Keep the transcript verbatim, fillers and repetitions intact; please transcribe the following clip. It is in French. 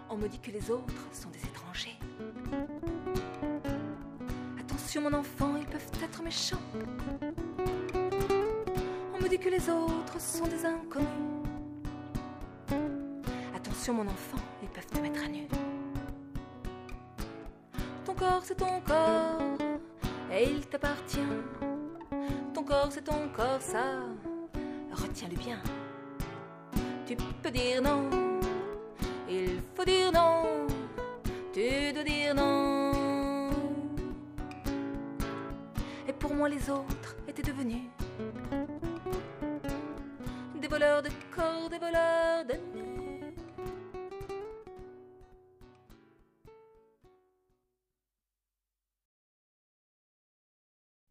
On me dit que les autres sont des étrangers. Attention mon enfant, ils peuvent être méchants. On me dit que les autres sont des inconnus. Attention mon enfant, ils peuvent te mettre à nu. Ton corps c'est ton corps et il t'appartient. Ton corps c'est ton corps, ça, retiens-le bien. Tu peux dire non, il faut dire non, tu dois dire non. Et pour moi les autres étaient devenus des voleurs de corps, des voleurs de